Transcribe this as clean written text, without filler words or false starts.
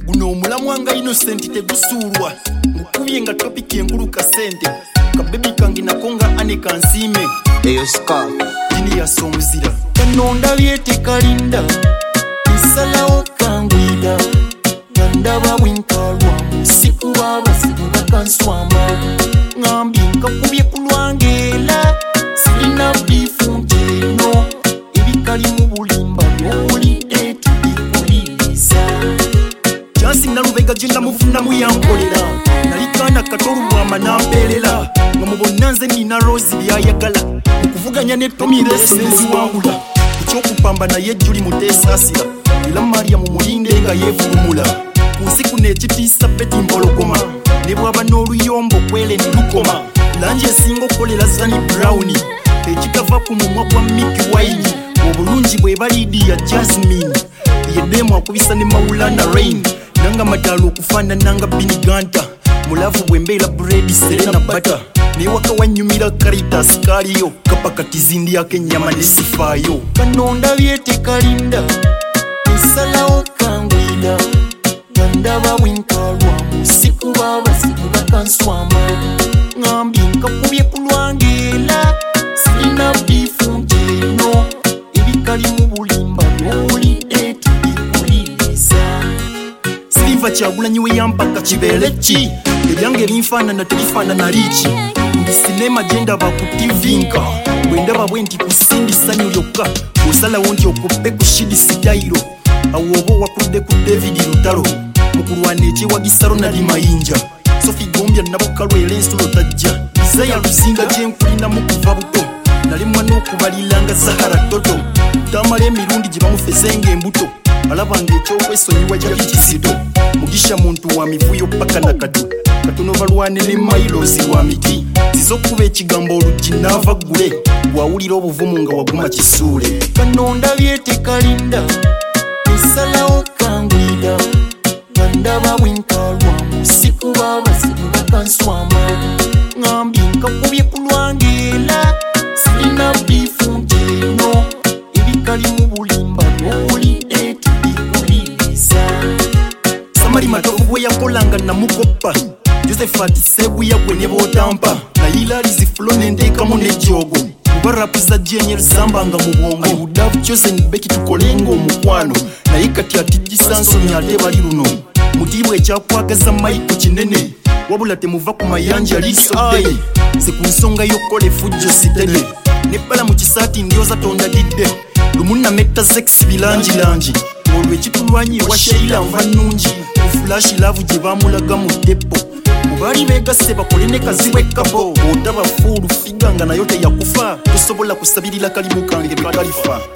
guno omulamu wanga Innocent tegusuulwa ngukubye nga topic enkulu kasente kabebi kange nako nga ane kansiime eyo ska dini yasomuzira kano ndabye tekalinda isalawo kangwida ngandaba bwenkalwa musiku w'abasiru bakanswama ngambi nkakubye ku lwangeera sirina bifu njeeno ebikali mu bulimba by'owulidde tubikuliriza jansi nalubega gye namufunamu yankolera nalikana katolubwama nampeerera nga mu bonna nze nina rosi byayagala okuvuganya ne tomiresenzi wangula ekyokupamba naye ejjuli muteesaasira era mariya mu mulinde nga yeevulumula ku nsi kuno ekitiisa beti mpologoma ne bw'aba n'oluyombo kwele ne lukoma langi esinga okukolera zani brown ekikava ku mumwa gwa miki wine obulungi bw'eba lidia jasmine yeddemu akubisa ne maulana rain nanga madaala okufaanana nga biniganta mulavu bwembeera bread serena butter newaka wanyumira karitas kaliyo kapakati zindyako ennyama nesifaayo kano ndabye tekalinda esalawo kangwira ngandaba bwenkalwa musiku b'abasiru bakanswama ngambi nkakubye ku lwangeera sirina bifu njeeno ebikali mu bulimba by'owulidde tubikuliriza Silva Kyagulanyi we yampaka kibeere ki ebyange binfaanana tebifaanana liiki ndi sinema gye ndaba ku TV nka bwe ndaba bwe nti kusindi ssanyu lyokka osalawo nti okuppe ku Shidi Sitayiro awo oba owakudde ku David Lutalo mu kulwana ekyewagisa Ronald Mayinja Sophie Gombya nabukalwa era ensulo tajja Isaiah Luzinga gye nkulinamu kuva buto nalemwa n'okubalira nga Zahara Toto tamala emirundi gye bamufezenga embuto alabanga ekyokwesonyiwa gyali kisito mugisha muntu wa mivuyo paka na katu katono balwane ne mailozi wa miti zizokuba ekigambo oluggi naava ggule wawulira obuvumu nga waguma kisuule kano ndabye tekalinda esalawo kangwida ngandaba bwenkalwa musiku b'abasiru bakanswama ngambi nkakubye ku lwangeera sirina bifu njeeno ebikali mu bulimba by'owulidde tubikuliriza Samari matovu bwe yakolanga namukoppa Josephat Sebuya gwe ne bootampa nayilali zifulo nenteekamu n'ejjoogo kuba rapu za Jenyel zambanga mu bwongo I would have chosen Becky tukolenga omukwano naye kati atijjisa nsonyi ate bali luno mutiibwa ekyakwagaza Michael kinene wabula temuva ku mayanja lisodde nze ku nsonga y'okkola effujjo sitede nebbala mu kisaati ndyoza tondagidde lumunametta zex bilangilangi olwo ekitulwanyi ewa Sheila nva nnungi ku flash love gye baamulaga mu depo mubaali beegasse bakole ne kazibu ekkapo otaba fuulu figa nga nayo teyakufa tosobola kusabirira kalimu kange bwe kalifa